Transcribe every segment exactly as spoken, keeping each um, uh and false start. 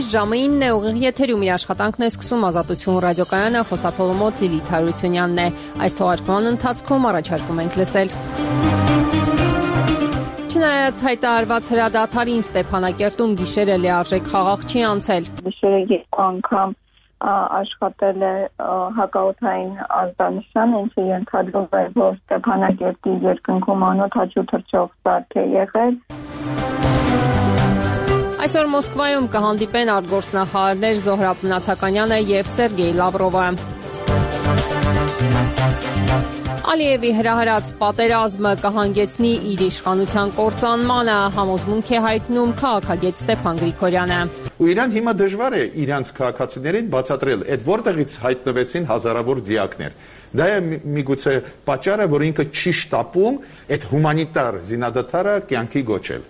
Ժամին է ուղիղ եթերում իր աշխատանքն է սկսում Ազատություն ռադիոկայանը, խոսափողը մոտ Լիլիթ Հարությունյանն է։ Այս թողարկման ընթացքում առաջարկում ենք լսել. Չնայած հայտարարված հրադադարին Ստեփանակերտում գիշերը լիարժեք խաղաղ չի անցել։ Գիշերը երկու անգամ աշխատել է հակաօդային ազդանշան, ինչը ենթադրում է, որ Ստեփանակերտի երկնքում անոթ հաճու թռչող սարք է եղել։ Այսօր Մոսկվայում կհանդիպեն արտգործնախարարներ Զոհրաբ Նացականյանը եւ Սերգեյ Լավրովը։ Ալիևի հրահրած պատերազմը կհանգեցնի իր իշխանության կործանմանը, համոզմունք է հայտնում քաղաքագետ Ստեփան Գրիգորյանը։ Ու իրան հիմա դժվար է իրանց քաղաքացիներին բացատրել, այդ որտեղից հայտնվեցին հազարավոր դիակներ։ Դա է միգուցե պատճառը, որ ինքը չի շտապում այդ հումանիտար զինադադարը կյանքի գոչել։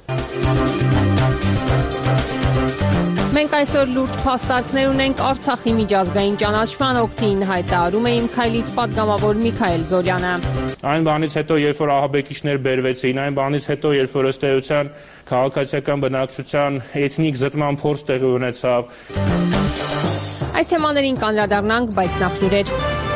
Մենք այսօր լուրջ փաստարկներ ունենք Արցախի միջազգային ճանաչման օգտին, հայտարարում է Իմ Քայլից պատգամավոր Միքայել Զորյանը։ Այն բանից հետո, երբ որ ահաբեկիչներ բերվեցին, այն բանից հետո, երբ որ ըստ էության քաղաքացիական բնակչության էթնիկ զտման փորձ տեղի ունեցավ։ Այս թեմաներին կանդրադառնանք, բայց նախ հյուրեր։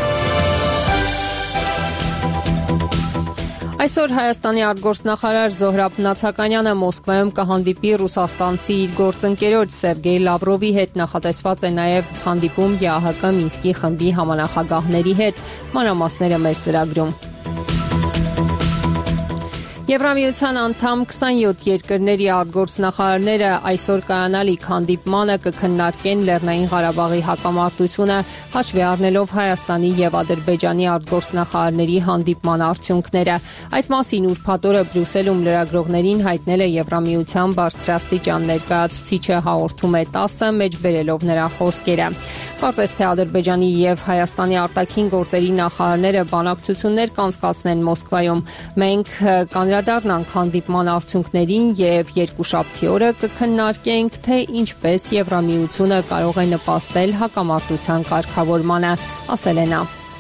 Այսօր Հայաստանի արտգործնախարար Զոհրաբ Նացականյանը Մոսկվայում կհանդիպի ռուսաստանցի իր գործընկերոջ Սերգեյ Լավրովի հետ, նախատեսված է նաև հանդիպում ԵԱՀԿ Մինսկի խմբի համանախագահների հետ, մանրամասները մեր ծրագրում։ Եվրամիության անդամ քսանյոթ երկրների արտգործնախարարները այսօր կայանալիք հանդիպմանը կքննարկեն Լեռնային Ղարաբաղի հակամարտությունը, հաշվի առնելով Հայաստանի եւ Ադրբեջանի արտգործնախարարների հանդիպման արդյունքները։ Այդ մասին ուրբաթ օրը Բրյուսելում լրագրողներին հայտնել է Եվրամիության բարձրաստիճան ներկայացուցիչը, հաղորդում է տասը մեջ բերելով նրա խոսքերը։ Կարծես թե Ադրբեջանի եւ Հայաստանի արտաքին գործերի նախարարները բանակցություններ կանցկացնեն Մոսկվայում։ Մենք անդրադառնանք հանդիպման արդյունքներին եւ երկուշաբթի օրը կքննարկենք, թե ինչպես Եվրամիությունը կարող է նպաստել հակամարտության կարգավորմանը, ասել է նա։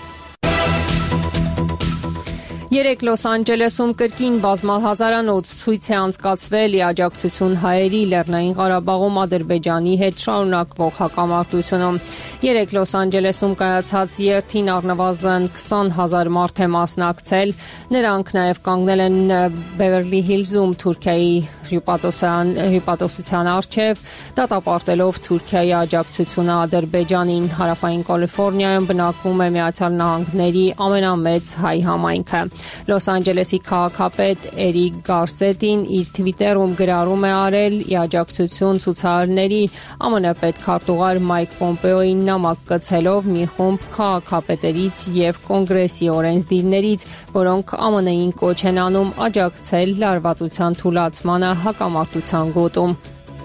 Երեկ Լոս Անջելեսում կրկին բազմահազարանոց ցույց է անցկացվել ի աջակցություն հայերի Լեռնային Ղարաբաղում Ադրբեջանի հետ շարունակվող հակամարտությունում։ Երեկ Լոս Անջելեսում կայացած երթին առնվազն քսան հազար մարդ է մասնակցել։ Նրանք նաև կանգնել են Բևերլի Հիլզում Թուրքիայի հյուպատոսության առջև, դատապարտելով Թուրքիայի աջակցությունը Ադրբեջանին։ Հարավային Կալիֆոռնիայում բնակվում է Միացյալ Նահանգների ամենամեծ հայ համայնքը։ Լոս Անջելեսի քաղաքապետ Էրիկ Գարսետին իր թվիտերում գրառում է արել ի աջակցություն ցուցարարների ԱՄՆ պետքարտուղար Մայք Պոմպեոյին նամակ կցելով մի խումբ քաղաքապետերից եւ կոնգրեսի օրենսդիրներից, որոնք ԱՄՆ-ին կոչ են անում աջակցել լարվածության թուլացմանը հակամարտության գոտում։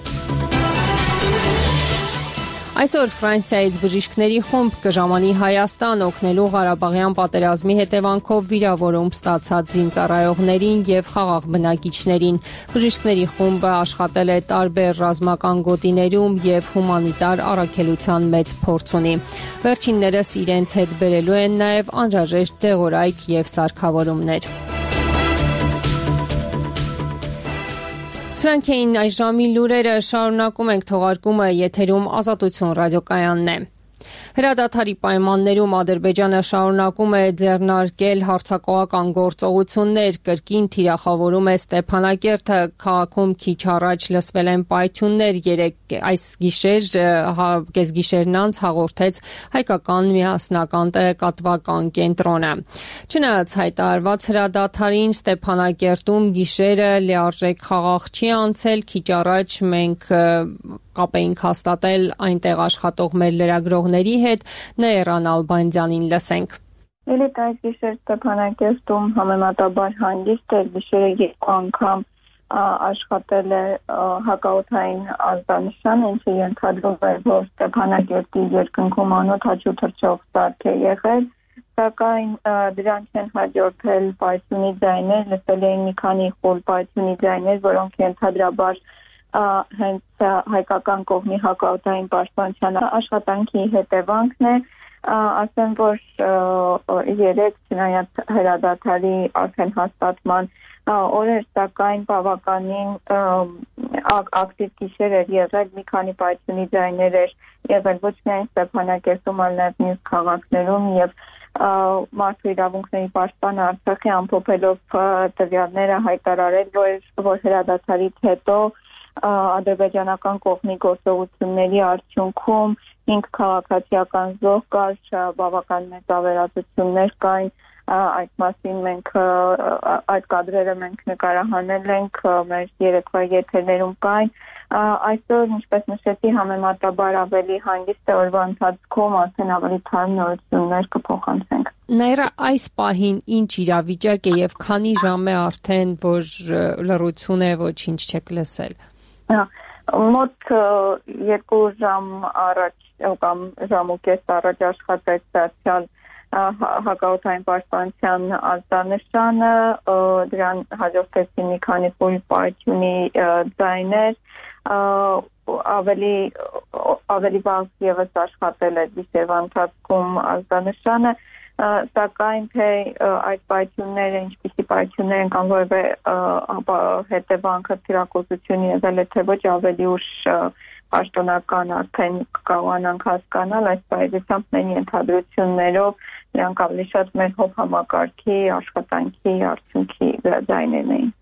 Այսօր Ֆրանսիայից բժիշկների խումբ կժամանի Հայաստան օգնելու Ղարաբաղյան պատերազմի հետևանքով վիրավորում ստացած զինծառայողներին եւ խաղաղ բնակիչներին։ Բժիշկների խումբը աշխատել է տարբեր ռազմական գոտիներում եւ հումանիտար առաքելության մեծ փորձ ունի։ Վերջիններս իրենց հետ բերելու են նաեւ անհրաժեշտ դեղորայք եւ սարքավորումներ։ Սրանք էին այս ժամի լուրերը, շարունակում ենք թողարկումը, եթերում Ազատություն ռադիոկայանն է։ Հրադադարի պայմաններում Ադրբեջանը շարունակում է ձեռնարկել հարձակողական գործողություններ, կրկին թիրախավորում է Ստեփանակերտը, քաղաքում քիչ առաջ լսվել են պայթյուններ, երեկ այս գիշեր կեսգիշերն անց հաղորդեց հայկական միասնական տեղեկատվական կենտրոնը։ Չնայած հայտարարված հրադադարին Ստեփանակերտում գիշերը լիարժեք խաղաղ չի անցել, քիչ առաջ մենք կապ էինք հաստատել այնտեղ աշխատող մեր լրագրողների հետ, Նեյրան Ալբանդյանին լսենք։ Երեկ այս գիշեր Ստեփանակերտում համեմատաբար հանգիստ էր, գիշերը երկու անգամ աշխատել է հակաօդային ազդանշան, ինչը ենթադրում է, որ Ստեփանակերտի երկնքում անոթ հաճու թռչող սարք է եղել, սակայն դրանք են հաջորդել պայթյունի ձայներ, լսել էին մի քանի խոր պայթյունի ձայներ, որոնք ենթադրաբար հենց հայկական կողմի հակաօդային պաշտպանության աշխատանքի հետևանքն է, ասեմ, որ երեկ չնայած հրադադարի արդեն հաստատման օրեր, սակայն բավականին ակտիվ գիշեր էր եղել, մի քանի պայթյունի ձայներ էր եղել ոչ միայն Ստեփանակերտում, այլ նաև մյուս քաղաքներում եւ մարդու իրավունքների պաշտպանը Արցախի ամփոփելով տվյալները հայտարարել, որ որ հրադադարից հետո ադրբեջանական կողմի գործողությունների արդյունքում հինգ քաղաքացիական զոհ կար, բավական մեծ ավերածություններ կային, այդ մասին մենք այդ կադրերը մենք նկարահանել ենք մեր երեկվա եթերներում կային, այսօր ինչպես նշեցի համեմատաբար ավելի հանգիստ է օրվա ընթացքում արդեն ավելի թարմ նորություններ կփոխանցենք։ Նաիրա, այս պահին ինչ իրավիճակ է եւ քանի ժամ է արդեն որ լռություն է, ոչինչ չեք լսել։ Մոտ երկու ժամ առաջ կամ ժամ ու կես առաջ աշխատեց դարձյալ հակաօդային պաշտպանության ազդանշանը, դրան հաջորդեցին մի քանի փոլ պայթյունի ձայներ, ավելի ավելի բարձր եւս աշխատել է գիշերվա ընթացքում ազդանշանը, սակայն թե այդ պայթյունները ինչպիսի պայթյուններ են կամ որևէ հետևանքը թիրակոծություն եղել է թե ոչ ավելի ուշ պաշտոնական արդեն կարողանանք հասկանալ այս պայթյունությամբ մեր ենթադրություններով նրանք ավելի շատ մեր հոբ համակարգի աշխատանքի արդյունքի ձայներն էին։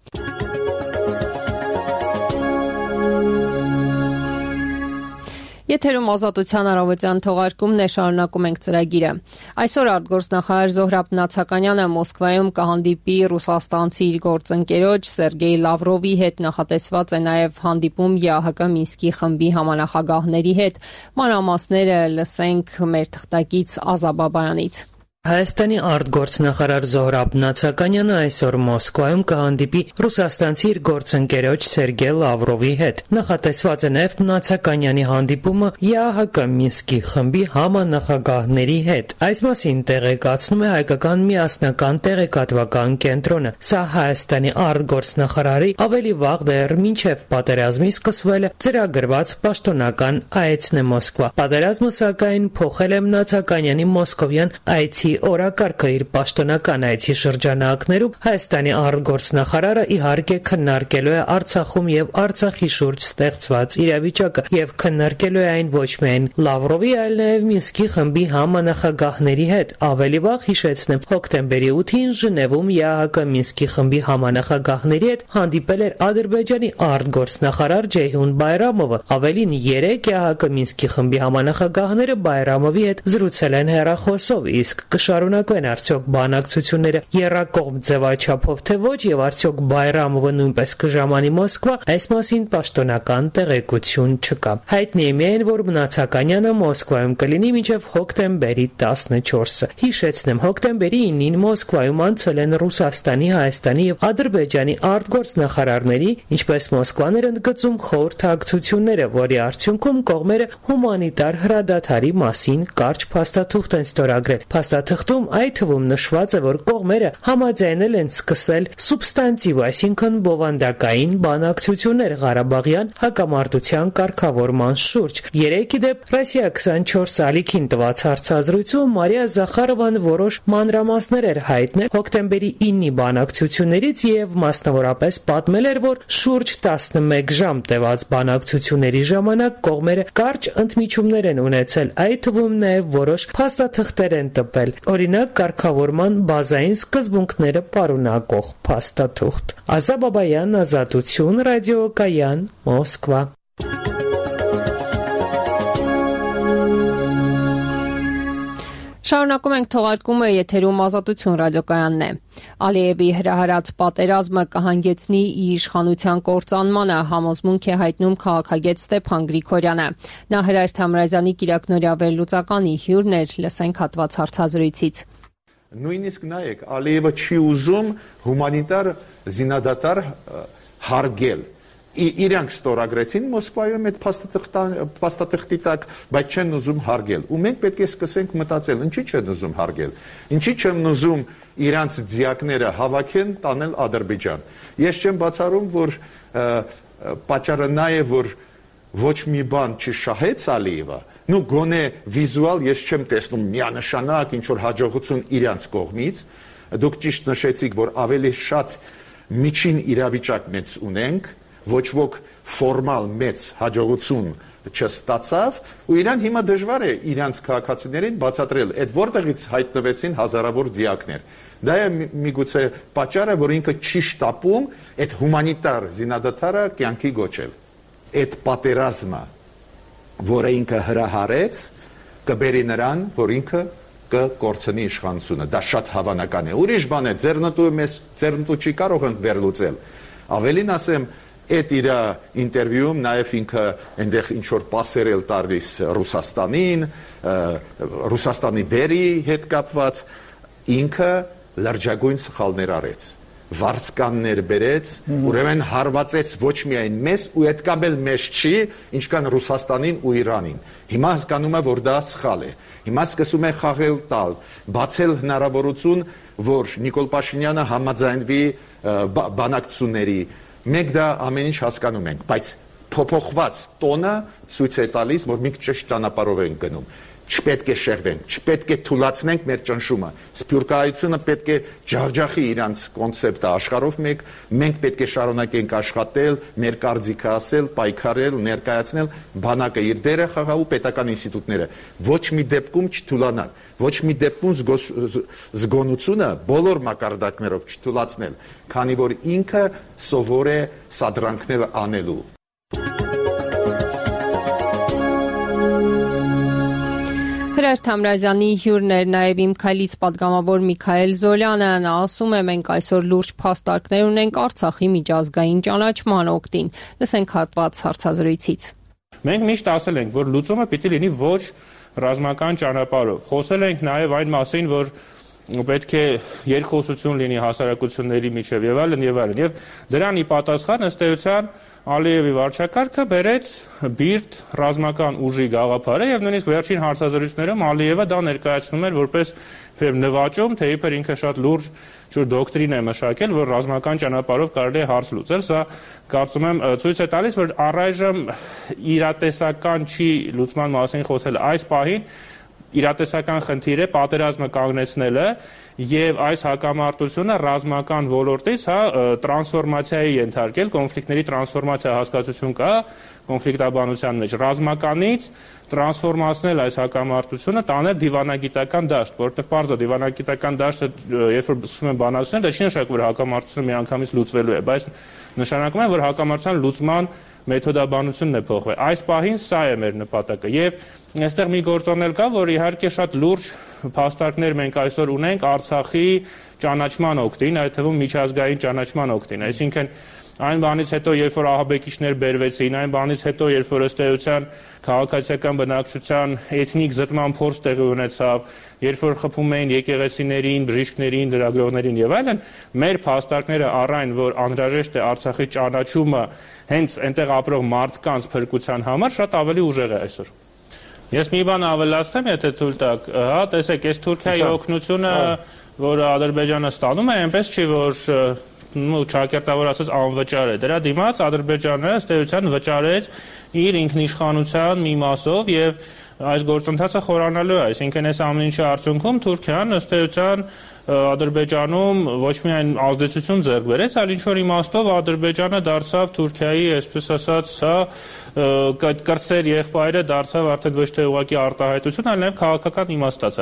Եթերում ազատության առավոտյան թողարկումն է, շարունակում ենք ծրագիրը։ Այսօր արտգործնախարար Զոհրաբ Նացականյանը Մոսկվայում կհանդիպի ռուսաստանցի իր գործընկերոջ Սերգեյ Լավրովի հետ, նախատեսված է նաև հանդիպում ԵԱՀԿ Մինսկի խմբի համանախագահների հետ։ Մանրամասները լսենք մեր թղթակից Ազա Բաբայանից։ Հայաստանի արտգործնախարար Զոհրաբ Նացականյանը այսօր Մոսկվայում կհանդիպի ռուսաստանցի իր գործընկերոջ Սերգեյ Լավրովի հետ։ Նախատեսված է նաև Նացականյանի հանդիպումը ԵԱՀԿ Մինսկի խմբի համանախագահների հետ։ Այս մասին տեղեկացնում է Հայկական միասնական տեղեկատվական կենտրոնը։ Սա Հայաստանի արտգործնախարարի ավելի վաղ դեռ մինչև պատերազմի սկսվելը ծրագրված պաշտոնական այցն է Մոսկվա։ Պատերազմը սակայն փոխել է Նացականյանի մոսկովյան այցի օրակարգը իր պաշտոնական այցի շրջանակներում Հայաստանի արտգործնախարարը իհարկե քննարկելու է Արցախում եւ Արցախի շուրջ ստեղծված իրավիճակը եւ քննարկելու է այն ոչ միայն Լավրովի, այլ նաեւ Մինսկի խմբի համանախագահների հետ։ Ավելի վաղ հիշեցնեմ, հոկտեմբերի ութին Ժնևում ԵԱՀԿ Մինսկի խմբի համանախագահների հետ հանդիպել էր Ադրբեջանի արտգործնախարար Ջեյհուն Բայրամովը։ Ավելին երեք ԵԱՀԿ Մինսկի խմբի համանախագահները Բայրամովի հետ զրուցել են հեռախոսով, իսկ կշարունակվեն արդյոք բանակցությունները եռակողմ ձևաչափով թե ոչ եւ արդյոք Բայրամովը նույնպես կժամանի Մոսկվա, այս մասին պաշտոնական տեղեկություն չկա։ Հայտնի է միայն, որ Նացականյանը Մոսկվայում կլինի մինչև հոկտեմբերի տասնչորսը։ Հիշեցնեմ, հոկտեմբերի ինին Մոսկվայում անցել են Ռուսաստանի, Հայաստանի եւ Ադրբեջանի արտգործնախարարների, ինչպես Մոսկվան էր ընդգծում խորհրդակցությունները, որի արդյունքում կողմերը հումանիտար հրադադարի մասին կարճ փաստաթուղթ են ստորագրել։ Փաստաթղթում այդ թվում նշված է, որ կողմերը համաձայնել են սկսել սուբստանտիվ, այսինքն բովանդակային բանակցություններ Ղարաբաղյան հակամարտության կարգավորման շուրջ։ Երեկ ի դեպ Ռոսիա քսանչորս ալիքին տված հարցազրույցում Մարիա Զախարովան որոշ մանրամասներ էր հայտնել հոկտեմբերի ինի բանակցություններից եւ մասնավորապես պատմել էր, որ շուրջ տասնմեկ ժամ տևած բանակցությունների ժամանակ կողմերը կարճ ընդմիջումներ են ունեցել, այդ թվում նաեւ որոշ փաստաթղթեր են տպել, օրինակ կարգավորման բազային սկզբունքները պարունակող փաստաթուղթ։ Ազա Բաբայան, Ազատություն, ռադիոկայան, Մոսկվա։ Շարունակում ենք թողարկումը, եթերում Ազատություն ռադիոկայանն է։ Ալիևի հրահրած պատերազմը կհանգեցնի իր իշխանության կործանմանը, համոզմունք է հայտնում քաղաքագետ Ստեփան Գրիգորյանը։ Նա Հրայր Թամրազյանի կիրակնօրյա վերլուծականի հյուրն էր, լսենք հատված հարցազրույցից։ Նույնիսկ նայեք, Ալիևը չի ուզում հումանիտար զինադատար հարգել։ Իրանք ստորագրեցին Մոսկվայում այդ փաստաթղթի տակ, բայց չեն ուզում հարգել։ Ու մենք պետք է սկսենք մտածել, ինչի չեն ուզում հարգել։ Ինչի չեն ուզում իրանց ձիակները հավաքեն, տանել Ադրբեջան։ Ես չեմ բացառում, որ պատճառը նա է, որ ոչ մի բան չշահեց Ալիևը, նու գոնե վիզուալ ես չեմ տեսնում միանշանակ ինչ որ հաջողություն իրանց կողմից։ Դուք ճիշտ նշեցիք, որ ավելի շատ միջին իրավիճակ մեծ ունենք, ոչ ոք ֆորմալ մեծ հաջողություն չստացավ, ու իրան հիմա դժվար է իրանց քաղաքացիներին բացատրել, այդ որտեղից հայտնվեցին հազարավոր դիակներ։ Դա է միգուցե պատճառը, որ ինքը չի շտապում այդ հումանիտար զինադադարը կյանքի գոչել։ Այդ պատերազմը, որը ինքը հրահարեց, կբերի նրան, որ ինքը կկորցնի իշխանությունը։ Դա շատ հավանական է։ Ուրիշ բան է, ձեռնտու մեզ ձեռնտու չի կարող ենք վերլուծել։ Ավելին ասեմ, այդ իր ինտերվյուում նաև ինքը այնտեղ ինչ որ պասերել տալիս Ռուսաստանին, Ռուսաստանի դերի հետ կապված, ինքը լրջագույն սխալներ արեց, վարձկաններ բերեց, ուրեմն հարվածեց ոչ միայն մեզ, ու այդ կապել մեզ չի, ինչքան Ռուսաստանին ու Իրանին։ Հիմա հասկանում է, որ դա սխալ է։ Հիմա սկսում է խաղել տալ, բացել հնարավորություն, որ Նիկոլ Փաշինյանը համաձայնվի բանակցությունների։ Մենք դա ամեն ինչ հասկանում ենք, բայց փոփոխված տոնը ցույց է տալիս, որ մենք ճիշտ ճանապարհով ենք գնում։ Չպետք է շեղվենք, չպետք է թուլացնենք մեր ճնշումը։ Սփյուռքահայությունը պետք է ջախջախի իրանց կոնցեպտը աշխարհով մեկ, մենք պետք է շարունակենք աշխատել, մեր կարծիքը ասել, պայքարել, ներկայացնել, բանակը իր դերը խաղա ու պետական ինստիտուտները։ Ոչ մի դեպքում չթուլանալ, ոչ մի դեպքում զգոնությունը բոլոր մակարդակներով չթուլացնել, քանի որ ինքը սովոր է սադրանքներ անելու։ Հրեր Թամրազյանի հյուրն էր նաև իմ քայլից պատգամավոր Միքայել Զոլյանը, նա ասում է, մենք այսօր լուրջ փաստարկներ ունենք Արցախի միջազգային ճանաչման օգտին։ Լսենք հատված հարցազրույցից։ Մենք միշտ ասել ենք, որ լուծումը պիտի լինի ոչ ռազմական ճանապարհով։ Խոսել ենք նաև այն մասին, որ պետք է երկխոսություն լինի հասարակությունների միջև եւ այլն եւ այլն։ Եվ դրան ի պատասխան ըստ էության Ալիևի վարչակարգը բերեց բիրտ ռազմական ուժի գաղափարը եւ նույնիսկ վերջին հարցազրույցներում Ալիևը դա ներկայացնում էր որպես իբր նվաճում, թե իբր ինքը շատ լուրջ ջուր դոկտրին է մշակել, որ ռազմական ճանապարհով կարելի է հարց լուծել։ Սա կարծում եմ ցույց է տալիս, որ առայժմ իրատեսական չի լուծման մասին խոսել այս պահին իրատեսական խնդիր է պատերազմը կանգնեցնելը եւ այս հակամարտությունը ռազմական ոլորտից հա տրանսֆորմացիայի ենթարկել, կոնֆլիկտների տրանսֆորմացիա հասկացություն կա կոնֆլիկտաբանության մեջ, ռազմականից տրանսֆորմացնել այս հակամարտությունը, տանել դիվանագիտական դաշտ, որովհետեւ պարզ է դիվանագիտական դաշտը երբ որ սկսում են բանակցել, դա չի նշանակում որ հակամարտությունը միանգամից լուծվելու է, բայց նշանակում է որ հակամարտության լուծման մեթոդաբանությունն է փոխվել։ Այս պահին սա է մեր նպատակը եւ այստեղ մի գործոն կա, որ իհարկե շատ լուրջ փաստարկներ մենք այսօր ունենք Արցախի ճանաչման օգտին, այդ թվում միջազգային ճանաչման օգտին, այսինքն այն բանից հետո, երբ որ ահաբեկիչներ բերվեցին, այն բանից հետո, երբ որ ըստ էության քաղաքացիական բնակչության էթնիկ զտման փորձ տեղի ունեցավ, երբ որ խփում էին եկեղեցիներին, բժիշկներին, լրագրողներին եւ այլն, մեր փաստարկները առայն, որ անհրաժեշտ է Արցախի ճանաչումը հենց այնտեղ ապրող մարդկանց փրկության համար, շատ ավելի ուժեղ է այսօր։ Ես մի բան ավելացնեմ, եթե թույլ տաք, հա, տեսեք, այս Թուրքիայի օգնությունը, որ Ադրբեջանը ստանում է, այնպես չի, որ ու ճակերտավոր ասած անվճար է։ Դրա դիմաց Ադրբեջանը ըստ էության վճարեց իր ինքնիշխանության մի մասով եւ այս գործընթացը խորանալու է, այսինքն այս ամեն ինչի արդյունքում Թուրքիան ըստ էության Ադրբեջանում ոչ միայն ազդեցություն ձեռք բերեց, այլ ինչ որ իմաստով Ադրբեջանը դարձավ Թուրքիայի, այսպես ասած, հա, կրսեր եղբայրը դարձավ արդեն ոչ թե ուղղակի արտահայտություն, այլ նաեւ քաղաքական իմաստ ստացավ։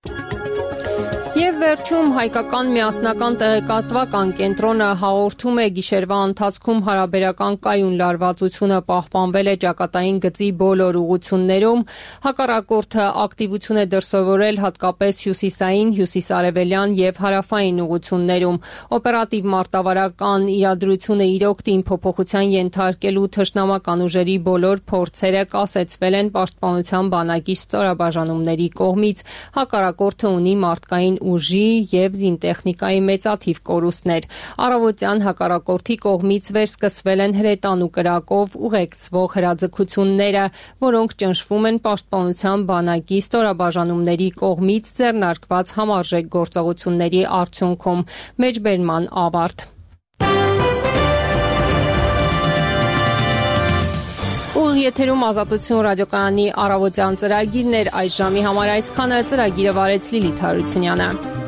Եվ վերջում հայկական միասնական տեղեկատվական կենտրոնը հաղորդում է գիշերվա ընթացքում հարաբերական կայուն լարվածությունը պահպանվել է ճակատային գծի բոլոր ուղություններում, հակառակորդը ակտիվություն է դրսևորել հատկապես հյուսիսային, հյուսիսարևելյան եւ հարավային ուղություններում։ Օպերատիվ մարտավարական իրադրությունը իր օգտին փոփոխության ենթարկելու թշնամական ուժերի բոլոր փորձերը կասեցվել են պաշտպանության բանակի ստորաբաժանումների կողմից։ Հակառակորդը ունի մարդկային ուժի եւ զինտեխնիկայի մեծաթիվ կորուստներ։ Առավոտյան հակառակորդի կողմից վերսկսվել են հրետան ու կրակով ուղեկցվող հրաձգությունները, որոնք ճնշվում են պաշտպանության բանակի ստորաբաժանումների կողմից ձեռնարկված համարժեք գործողությունների արդյունքում։ Մեջբերման ավարտ։ Եթերում Ազատություն ռադիոկայանի առավոտյան ծրագիրն էր, այս ժամի համար այսքանը, ծրագիրը վարեց Լիլիթ Հարությունյանը։